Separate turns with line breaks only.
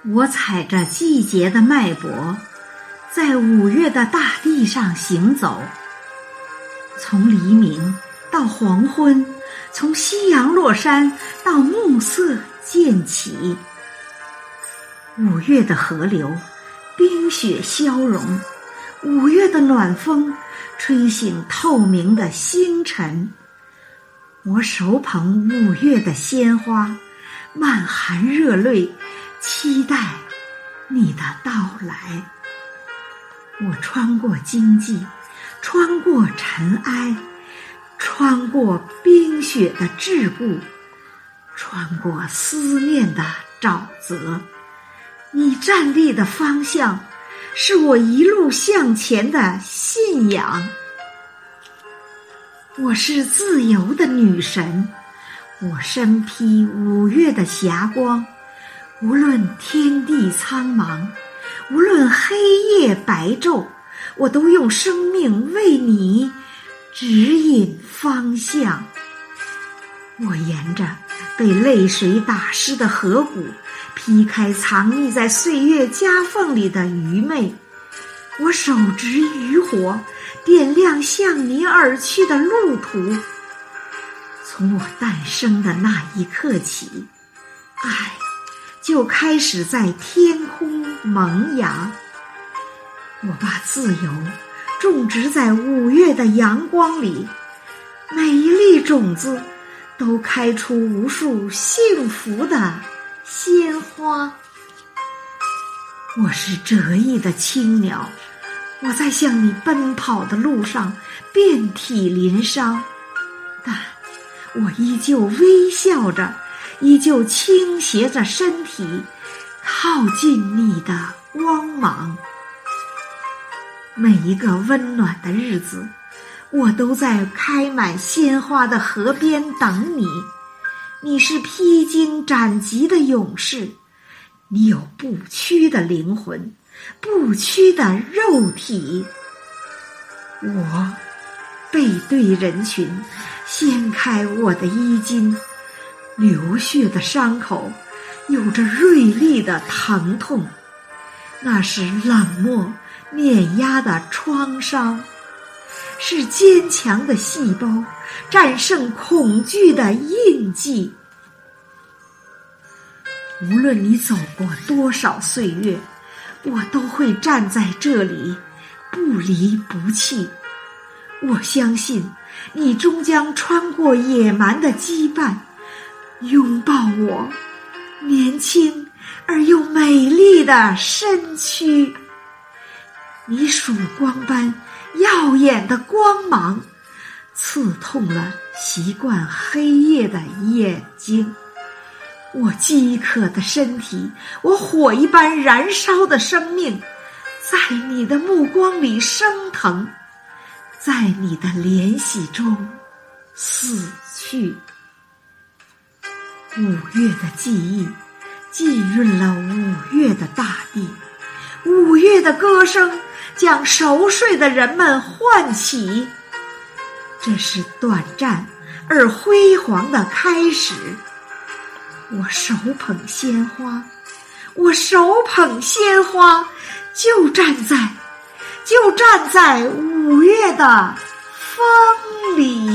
我踩着季节的脉搏，在5月的大地上行走，从黎明到黄昏，从夕阳落山到暮色渐起。5月的河流，冰雪消融；5月的暖风，吹醒透明的星辰。我手捧5月的鲜花，满含热泪，期待你的到来。我穿过荆棘，穿过尘埃，穿过冰雪的桎梏，穿过思念的沼泽。你站立的方向，是我一路向前的信仰。我是自由的女神，我身披5月的霞光，无论天地苍茫，无论黑夜白昼，我都用生命为你指引方向。我沿着被泪水打湿的河谷，劈开藏匿在岁月夹缝里的愚昧。我手执渔火，点亮向你而去的路途。从我诞生的那一刻起，爱就开始在天空萌芽。我把自由种植在5月的阳光里，每一粒种子都开出无数幸福的鲜花。我是折翼的青鸟，我在向你奔跑的路上遍体鳞伤，但我依旧微笑着，依旧倾斜着身体，靠近你的光芒。每一个温暖的日子，我都在开满鲜花的河边等你。你是披荆斩棘的勇士，你有不屈的灵魂，不屈的肉体。我背对人群，掀开我的衣襟，流血的伤口有着锐利的疼痛，那是冷漠碾压的创伤，是坚强的细胞战胜恐惧的印记。无论你走过多少岁月，我都会站在这里，不离不弃。我相信你终将穿过野蛮的羁绊，拥抱我年轻而又美丽的身躯。你曙光般耀眼的光芒，刺痛了习惯黑夜的眼睛。我饥渴的身体，我火一般燃烧的生命，在你的目光里升腾，在你的怜惜中死去。5月的记忆浸润了5月的大地，5月的歌声将熟睡的人们唤起。这是短暂而辉煌的开始。我手捧鲜花，我手捧鲜花，就站在5月的风里。